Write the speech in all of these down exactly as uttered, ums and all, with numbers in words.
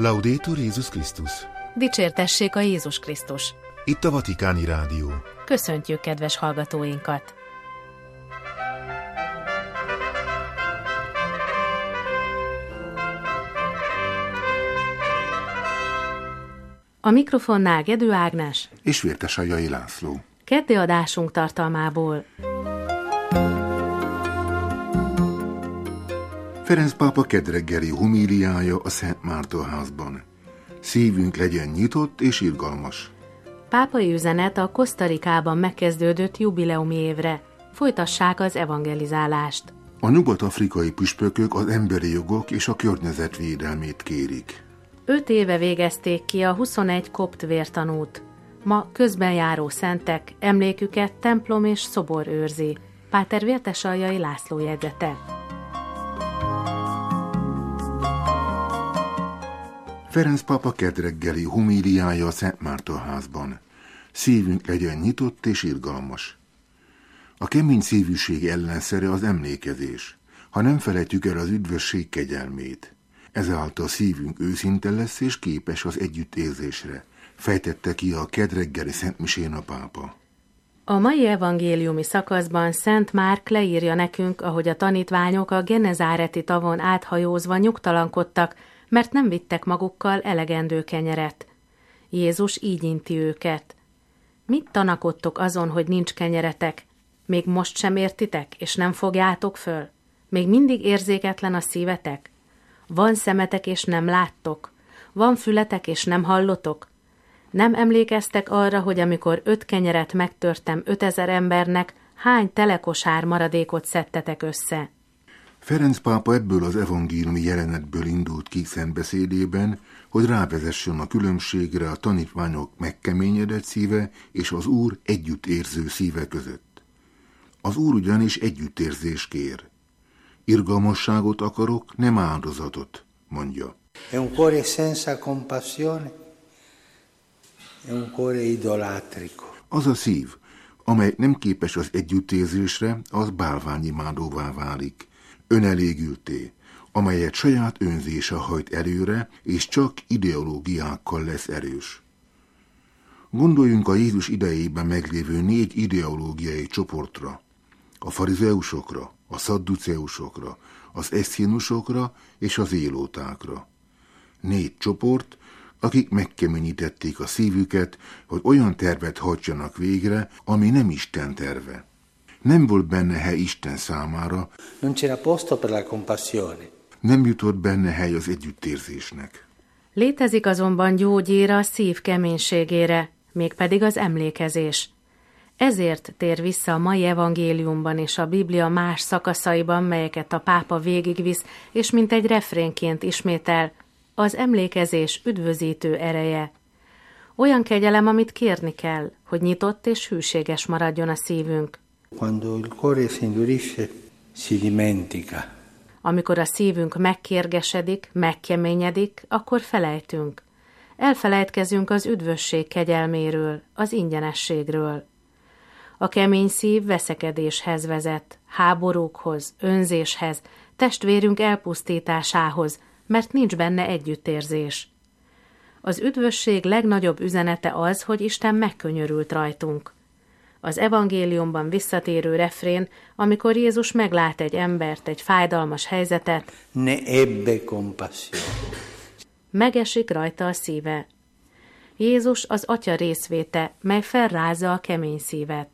Laudetur Jézus Krisztus! Dicsértessék a Jézus Krisztus! Itt a Vatikáni Rádió. Köszöntjük kedves hallgatóinkat! A mikrofonnál Gedő Ágnes és Vértesajai László. Keddi adásunk tartalmából. Ferenc pápa kedreggeli homíliája a Szent Mártonházban. Szívünk legyen nyitott és irgalmas. Pápai üzenet a Kosztarikában megkezdődött jubileumi évre. Folytassák az evangelizálást. A nyugat-afrikai püspökök az emberi jogok és a környezet védelmét kérik. Öt éve végezték ki a huszonegy kopt vértanút. Ma közben járó szentek, emléküket templom és szobor őrzi. Páter Vértesaljai László jegyzete. Ferenc pápa kedreggeli homíliája a Szent Mártonházban. Szívünk legyen nyitott és irgalmas. A kemény szívűség ellenszere az emlékezés, ha nem felejtjük el az üdvösség kegyelmét. Ezáltal szívünk őszinte lesz és képes az együttérzésre, fejtette ki a kedreggeli szentmisén a pápa. A mai evangéliumi szakaszban Szent Márk leírja nekünk, ahogy a tanítványok a Genezáreti tavon áthajózva nyugtalankodtak, mert nem vittek magukkal elegendő kenyeret. Jézus így inti őket. Mit tanakodtok azon, hogy nincs kenyeretek? Még most sem értitek, és nem fogjátok föl? Még mindig érzéketlen a szívetek? Van szemetek, és nem láttok? Van fületek, és nem hallotok? Nem emlékeztek arra, hogy amikor öt kenyeret megtörtem ötezer embernek, hány telekosár maradékot szedtetek össze? Ferenc pápa ebből az evangéliumi jelenetből indult ki szentbeszédében, hogy rávezessen a különbségre a tanítványok megkeményedett szíve és az Úr együttérző szíve között. Az Úr ugyanis együttérzés kér. Irgalmasságot akarok, nem áldozatot, mondja. È un cuore senza compassione, è un cuore idolatrico. Az a szív, amely nem képes az együttérzésre, az bálványimádóvá válik. Önelégülté, amelyet saját önzése hajt előre, és csak ideológiákkal lesz erős. Gondoljunk a Jézus idejében meglévő négy ideológiai csoportra, a farizeusokra, a szadduceusokra, az eszénusokra és az élótákra. Négy csoport, akik megkeményítették a szívüket, hogy olyan tervet hajtsanak végre, ami nem Isten terve. Nem volt benne hely Isten számára, Non c'era posto per la compassione. Nem jutott benne hely az együttérzésnek. Létezik azonban gyógyír a szív keménységére, mégpedig az emlékezés. Ezért tér vissza a mai evangéliumban és a Biblia más szakaszaiban, melyeket a pápa végigvisz, és mint egy refrénként ismétel, az emlékezés üdvözítő ereje. Olyan kegyelem, amit kérni kell, hogy nyitott és hűséges maradjon a szívünk. Quando il cuore si indurisce, si dimentica. Amikor a szívünk megkérgesedik, megkeményedik, akkor felejtünk. Elfelejtkezünk az üdvösség kegyelméről, az ingyenességről. A kemény szív veszekedéshez vezet, háborúkhoz, önzéshez, testvérünk elpusztításához, mert nincs benne együttérzés. Az üdvösség legnagyobb üzenete az, hogy Isten megkönyörült rajtunk. Az evangéliumban visszatérő refrén, amikor Jézus meglát egy embert, egy fájdalmas helyzetet, Ne ebbe compassione. megesik rajta a szíve. Jézus az Atya részvéte, mely felrázza a kemény szívet.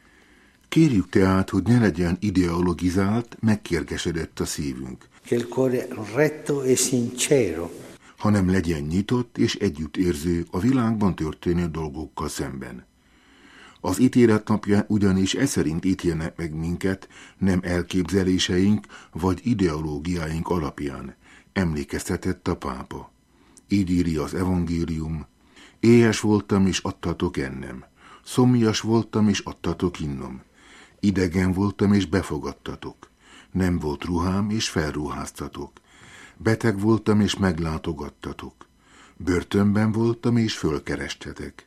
Kérjük tehát, hogy ne legyen ideologizált, megkérgesedett a szívünk. Che il cuore retto e sincero. Hanem legyen nyitott és együttérző a világban történő dolgokkal szemben. Az ítélet napján ugyanis e szerint ítélnek meg minket, nem elképzeléseink vagy ideológiáink alapján, emlékeztetett a pápa. Így írja az evangélium: éhes voltam és adtatok ennem, szomjas voltam és adtatok innom, idegen voltam és befogadtatok, nem volt ruhám és felruháztatok, beteg voltam és meglátogattatok, börtönben voltam és fölkerestetek.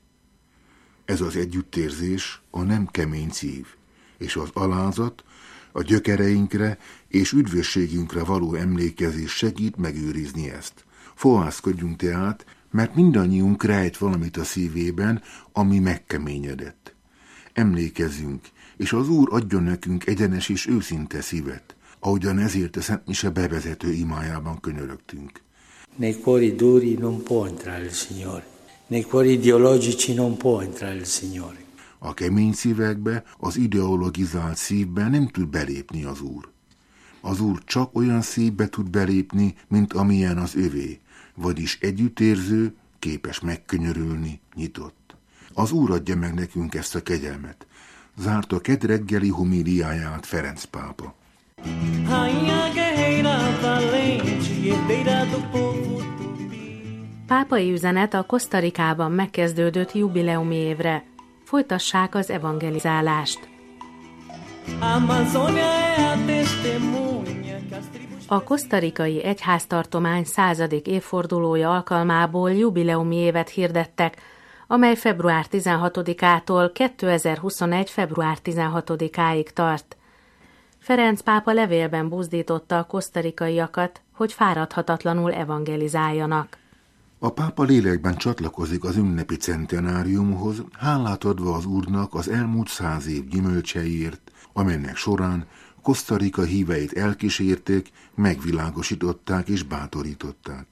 Ez az együttérzés a nem kemény szív, és az alázat a gyökereinkre és üdvösségünkre való emlékezés segít megőrizni ezt. Fohászkodjunk tehát, mert mindannyiunk rejt valamit a szívében, ami megkeményedett. Emlékezzünk, és az Úr adjon nekünk egyenes és őszinte szívet, ahogyan ezért a Szent Mise bevezető imájában könyörögtünk. Nei cuori duri non può entrare il Signore. Nei cuori ideologici non può entrare il Signore. A kemény szívekbe, az ideologizált szívbe nem tud belépni az Úr. Az Úr csak olyan szívbe tud belépni, mint amilyen az övé, vagyis együttérző, képes megkönyörülni, nyitott. Az Úr adja meg nekünk ezt a kegyelmet. Zárta kedd reggeli homíliáját Ferenc pápa. Pápai üzenet a Kosztarikában megkezdődött jubileumi évre. Folytassák az evangelizálást. A kosztarikai egyháztartomány századik évfordulója alkalmából jubileumi évet hirdettek, amely február tizenhatodikától kétezer-huszonegy. február tizenhatodikáig tart. Ferenc pápa levélben buzdította a kosztarikaiakat, hogy fáradhatatlanul evangelizáljanak. A pápa lélekben csatlakozik az ünnepi centenáriumhoz, hálát adva az Úrnak az elmúlt száz év gyümölcseiért, amelynek során Kosztarika híveit elkísérték, megvilágosították és bátorították.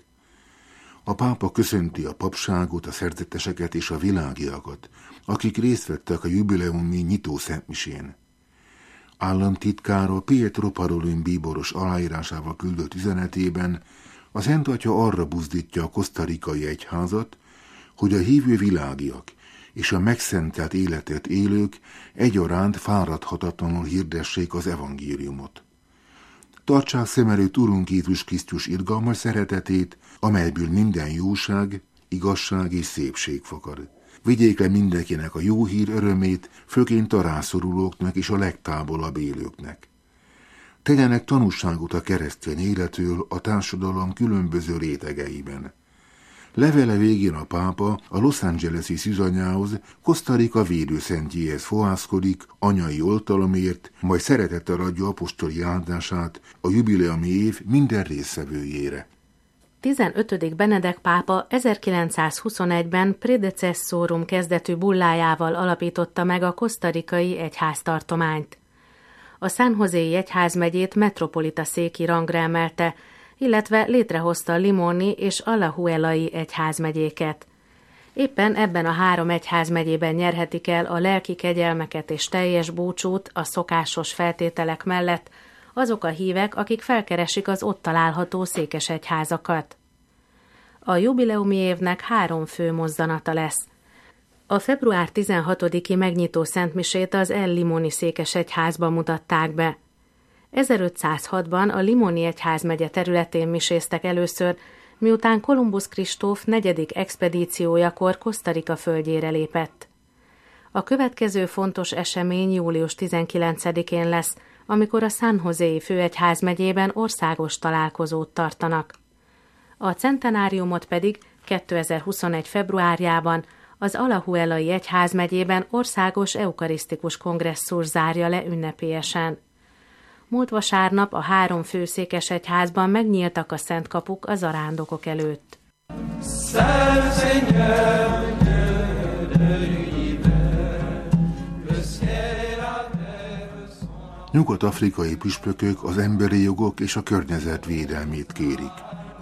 A pápa köszönti a papságot, a szerzeteseket és a világiakat, akik részt vettek a jubileumi nyitó szentmisén. Államtitkára Pietro Parolin bíboros aláírásával küldött üzenetében a Szent Atya arra buzdítja a kosztarikai egyházat, hogy a hívő világiak és a megszentelt életet élők egyaránt fáradhatatlanul hirdessék az evangéliumot. Tartsák szem előtt Urunk Jézus Krisztus irgalmas szeretetét, amelyből minden jóság, igazság és szépség fakad. Vigyék le mindenkinek a jó hír örömét, főként a rászorulóknak és a legtávolabb élőknek. Tegyenek tanúságot a keresztény életről a társadalom különböző rétegeiben. Levele végén a pápa a Los Angeles-i szűzanyához, Kosztarika védőszentjéhez fohászkodik anyai oltalomért, majd szeretettel adja apostoli áldását a jubileumi év minden résztvevőjére. tizenötödik Benedek pápa ezerkilencszázhuszonegyben Predecessorum kezdetű bullájával alapította meg a kosztarikai egyháztartományt. A San José-i egyházmegyét metropolita széki rangra emelte, illetve létrehozta a Limoni és Alajuelai egyházmegyéket. Éppen ebben a három egyházmegyében nyerhetik el a lelki kegyelmeket és teljes búcsút a szokásos feltételek mellett azok a hívek, akik felkeresik az ott található székesegyházakat. A jubileumi évnek három fő mozzanata lesz. A február tizenhatodiki megnyitó szentmisét az El Limoni székesegyházban mutatták be. ezerötszázhatban a Limoni egyházmegye területén miséztek először, miután Kolumbusz Kristóf negyedik expedíciójakor Kosztarika földjére lépett. A következő fontos esemény július tizenkilencedikén lesz, amikor a San José-i főegyházmegyében országos találkozót tartanak. A centenáriumot pedig kétezer-huszonegy. februárjában az Alajuelai egyházmegyében országos eukarisztikus kongresszus zárja le ünnepélyesen. Múlt vasárnap a három főszékesegyházban megnyíltak a szent kapuk a zarándokok előtt. Nyugat-afrikai püspökök az emberi jogok és a környezet védelmét kérik.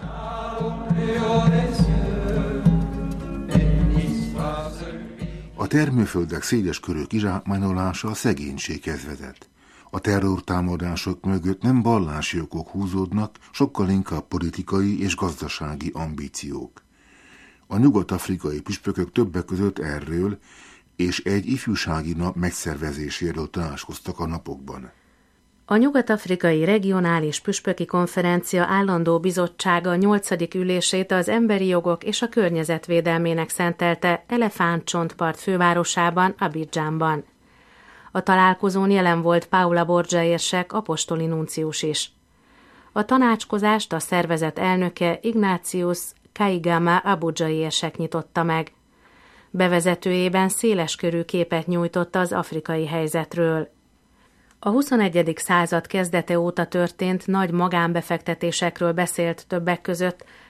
A termőföldek széles körű kizsákmányolása a szegénységhez vezet. A terrortámadások mögött nem vallási okok húzódnak, sokkal inkább politikai és gazdasági ambíciók. A nyugat-afrikai püspökök többek között erről és egy ifjúsági nap megszervezéséről tanácskoztak a napokban. A Nyugat-afrikai Regionális Püspöki Konferencia állandó bizottsága nyolcadik ülését az emberi jogok és a környezetvédelmének szentelte Elefántcsontpart fővárosában, Abidjanban. A találkozón jelen volt Paula Borgia érsek, apostoli nuncius is. A tanácskozást a szervezet elnöke Ignatius Kaigama abudzsai érsek nyitotta meg. Bevezetőjében széleskörű képet nyújtott az afrikai helyzetről. A huszonegyedik század kezdete óta történt nagy magánbefektetésekről beszélt többek között,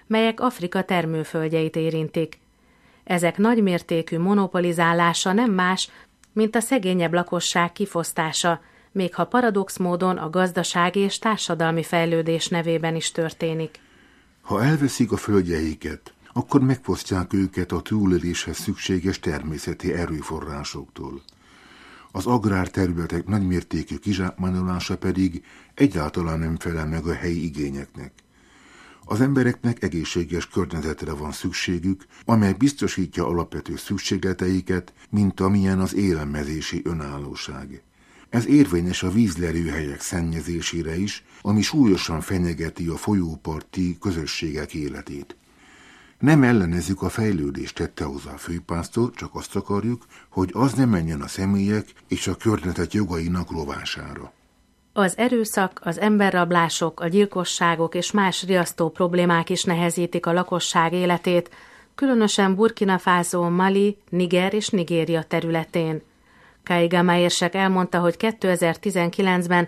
melyek Afrika termőföldjeit érintik. Ezek nagymértékű monopolizálása nem más, mint a szegényebb lakosság kifosztása, még ha paradox módon a gazdasági és társadalmi fejlődés nevében is történik. Ha elveszik a földjeiket, akkor megfosztják őket a túléléshez szükséges természeti erőforrásoktól. Az agrárterületek nagymértékű kizsákmányolása pedig egyáltalán nem felel meg a helyi igényeknek. Az embereknek egészséges környezetre van szükségük, amely biztosítja alapvető szükségleteiket, mint amilyen az élelmezési önállóság. Ez érvényes a vízlelőhelyek szennyezésére is, ami súlyosan fenyegeti a folyóparti közösségek életét. Nem ellenezzük a fejlődést, tette hozzá a főpásztor, csak azt akarjuk, hogy az ne menjen a személyek és a környezet jogainak rovására. Az erőszak, az emberrablások, a gyilkosságok és más riasztó problémák is nehezítik a lakosság életét, különösen Burkina Faso, Mali, Niger és Nigéria területén. Kaigama érsek elmondta, hogy kétezer-tizenkilencben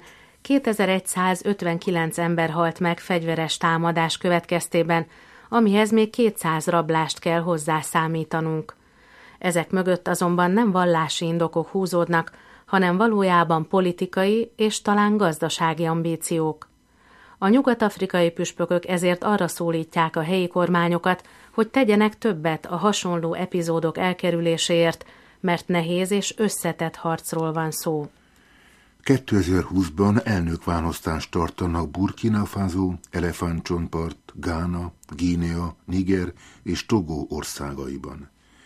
kétezer-százötvenkilenc ember halt meg fegyveres támadás következtében, amihez még kétszáz rablást kell hozzászámítanunk. Ezek mögött azonban nem vallási indokok húzódnak, hanem valójában politikai és talán gazdasági ambíciók. A nyugat-afrikai püspökök ezért arra szólítják a helyi kormányokat, hogy tegyenek többet a hasonló epizódok elkerüléséért, mert nehéz és összetett harcról van szó. kétezer-húszban elnökválasztást tartanak Burkina Faso, Elefántcsontpart, Gána, Guinea, Niger és Togo országaiban.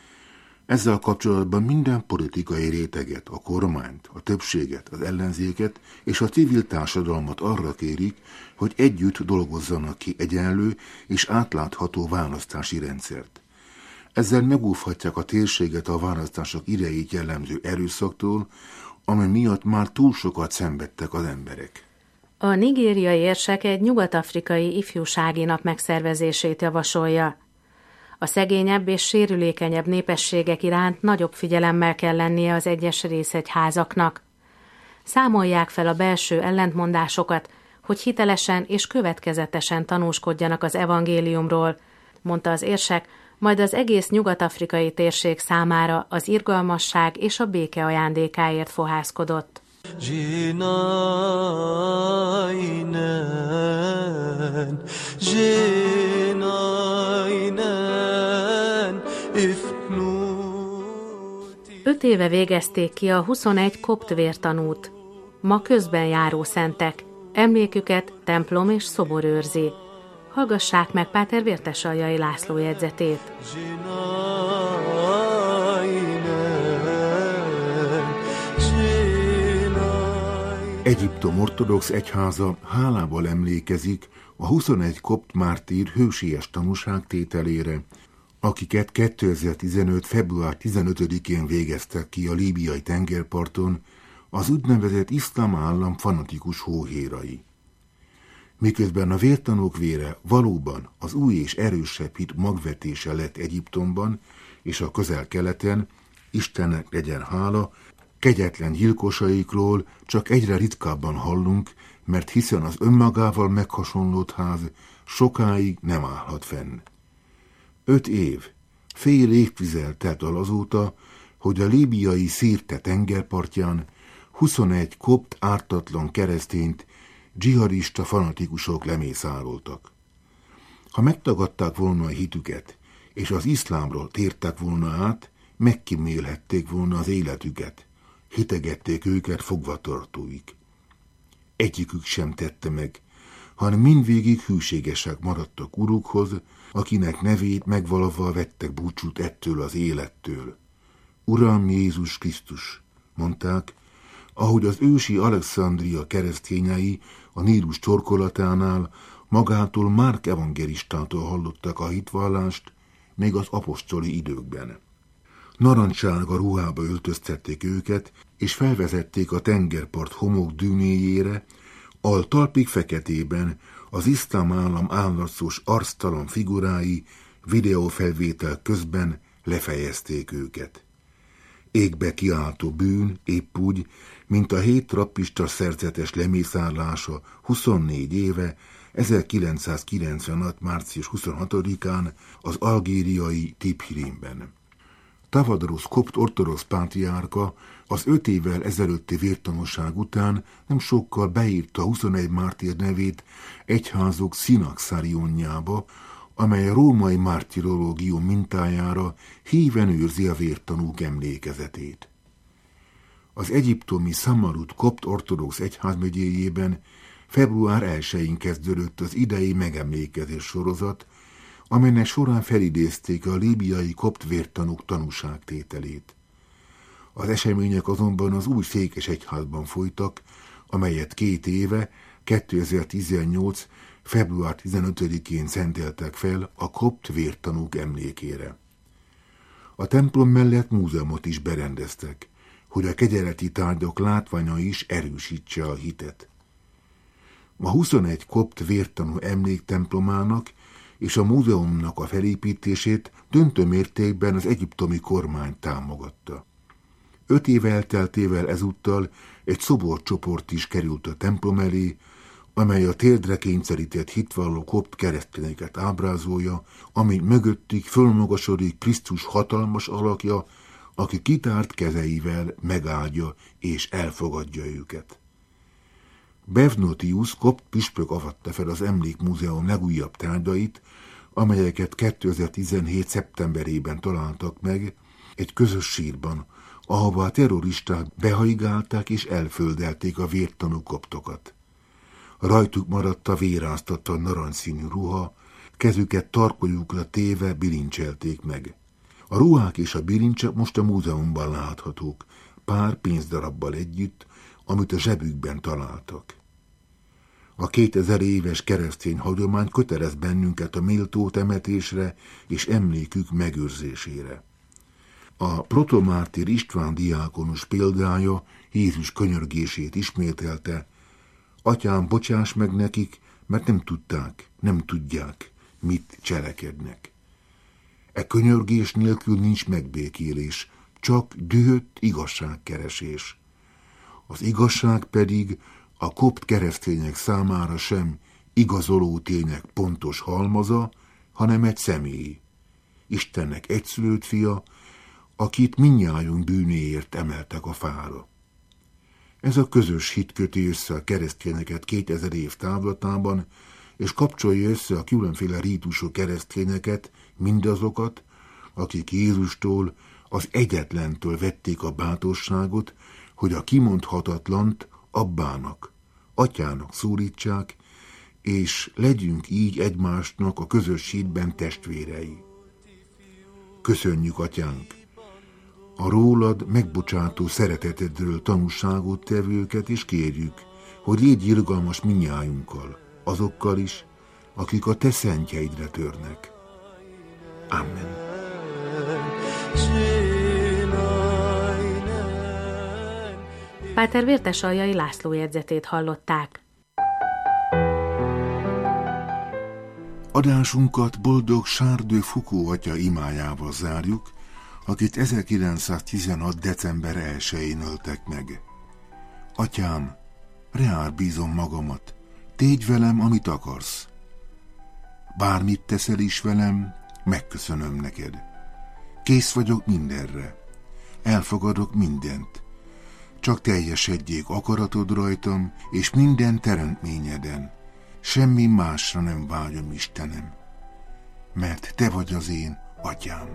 Ezzel kapcsolatban minden politikai réteget, a kormányt, a többséget, az ellenzéket és a civil társadalmat arra kérik, hogy együtt dolgozzanak ki egyenlő és átlátható választási rendszert. Ezzel megóvhatják a térséget a választások idejét jellemző erőszaktól, amely miatt már túl sokat szenvedtek az emberek. A nigériai érsek egy nyugat-afrikai ifjúsági nap megszervezését javasolja. A szegényebb és sérülékenyebb népességek iránt nagyobb figyelemmel kell lennie az egyes részegyházaknak. Számolják fel a belső ellentmondásokat, hogy hitelesen és következetesen tanúskodjanak az evangéliumról, mondta az érsek, majd az egész nyugat-afrikai térség számára az irgalmasság és a béke ajándékáért fohászkodott. Öt éve végezték ki a huszonegy kopt vértanút. Ma közben járó szentek, emléküket templom és szobor őrzi. Hallgassák meg Páter Vértesaljai László jegyzetét. Egyiptom ortodox egyháza hálával emlékezik a huszonegy kopt mártír hősies tanúságtételére, akiket kétezer-tizenöt. február tizenötödikén végeztek ki a líbiai tengerparton az úgynevezett iszlám állam fanatikus hóhérai. Miközben a vértanúk vére valóban az új és erősebb hit magvetése lett Egyiptomban és a Közel-Keleten, Istennek legyen hála, kegyetlen gyilkosaikról csak egyre ritkábban hallunk, mert hiszen az önmagával meghasonlott ház sokáig nem állhat fenn. Öt év, fél évtized telt el azóta, hogy a líbiai Szirte tengerpartján huszonegy kopt ártatlan keresztényt dzsihadista fanatikusok lemészároltak. Ha megtagadták volna a hitüket, és az iszlámról tértek volna át, megkímélhették volna az életüket, hitegették őket fogvatartóik. Egyikük sem tette meg, hanem mindvégig hűségesek maradtak urukhoz, akinek nevét megvalva vettek búcsút ettől az élettől. Uram Jézus Krisztus, mondták, ahogy az ősi Alexandria keresztényei a Nílus torkolatánál magától Márk evangélistától hallottak a hitvallást, még az apostoli időkben. Narancssárga ruhába öltöztették őket, és felvezették a tengerpart homok dűnéjére, al talpig feketében az iszlám állam állarcos arctalan figurái videófelvétel közben lefejezték őket. Égbe kiáltó bűn épp úgy, mint a hét trappista szerzetes lemészárlása huszonnégy éve, ezerkilencszázkilencvenhat. március huszonhatodikán az algériai Tiphirimben. Tavadrosz kopt ortodox pátriárka az öt évvel ezelőtti vértanúság után nem sokkal beírta a huszonegy mártír nevét egyházuk szinaxarionjába, amely a római mártirológium mintájára híven őrzi a vértanúk emlékezetét. Az egyiptomi Samarut kopt ortodox egyházmegyéjében február elsején kezdődött az idei megemlékezés sorozat, amelynek során felidézték a líbiai kopt vértanúk tanúságtételét. Az események azonban az új székes egyházban folytak, amelyet két éve, kétezer-tizennyolc. február tizenötödikén szenteltek fel a kopt vértanúk emlékére. A templom mellett múzeumot is berendeztek, hogy a kegyeleti tárgyak látványa is erősítse a hitet. A huszonegy kopt vértanú emléktemplomának és a múzeumnak a felépítését döntő mértékben az egyiptomi kormány támogatta. Öt év elteltével ezúttal egy szoborcsoport is került a templom elé, amely a térdre kényszerített hitvalló kopt keresztényeket ábrázolja, ami mögöttük fölmagasodik Krisztus hatalmas alakja, aki kitárt kezeivel megáldja és elfogadja őket. Bevnotius kopt püspök avatta fel az emlékmúzeum legújabb tárgyait, amelyeket kétezer-tizenhét. szeptemberében találtak meg egy közös sírban, ahova a terroristák behajgálták és elföldelték a vértanú koptokat. Rajtuk maradt a véráztatta narancsszínű ruha, kezüket tarkójukra téve bilincselték meg. A ruhák és a bilincsek most a múzeumban láthatók, pár pénzdarabbal együtt, amit a zsebükben találtak. A kétezer éves keresztény hagyomány kötelez bennünket a méltó temetésre és emlékük megőrzésére. A protomártír István diákonus példája Jézus könyörgését ismételte: Atyám, bocsáss meg nekik, mert nem tudták, nem tudják, mit cselekednek. E könyörgés nélkül nincs megbékélés, csak dühött igazságkeresés. Az igazság pedig a kopt keresztények számára sem igazoló tények pontos halmaza, hanem egy személy, Istennek egyszülött fia, akit mindnyájunk bűnéért emeltek a fára. Ez a közös hit köti össze a keresztényeket kétezer év távlatában, és kapcsolja össze a különféle rítusú keresztényeket, mindazokat, akik Jézustól, az egyetlentől vették a bátorságot, hogy a kimondhatatlant abbának, atyának szólítsák, és legyünk így egymásnak a közös hitben testvérei. Köszönjük, atyánk, a rólad megbocsátó szeretetedről tanúságot tevőket, és kérjük, hogy légy irgalmas mindnyájunkkal, azokkal is, akik a te szentjeidre törnek. Amen. Páter Vértesaljai László jegyzetét hallották. Adásunkat boldog Charles de Foucault atya imájával zárjuk, akit ezerkilencszáztizenhat. december elsején öltek meg. Atyám, reár bízom magamat, tégy velem, amit akarsz. Bármit teszel is velem, megköszönöm neked. Kész vagyok mindenre. Elfogadok mindent. Csak teljesedjék akaratod rajtam, és minden teremtményeden. Semmi másra nem vágyom, Istenem, mert te vagy az én atyám.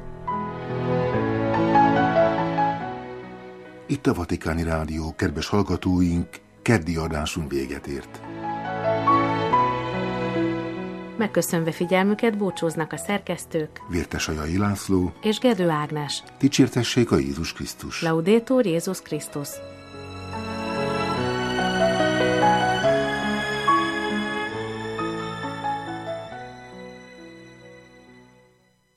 Itt a Vatikáni Rádió, kedves hallgatóink, keddi adásunk véget ért. Megköszönve figyelmüket búcsúznak a szerkesztők Vértesaljai László és Gedő Ágnes. Dicsértessék a Jézus Krisztus! Laudetur Jézus Krisztus!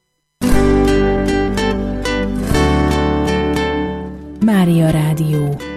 Mária Rádió.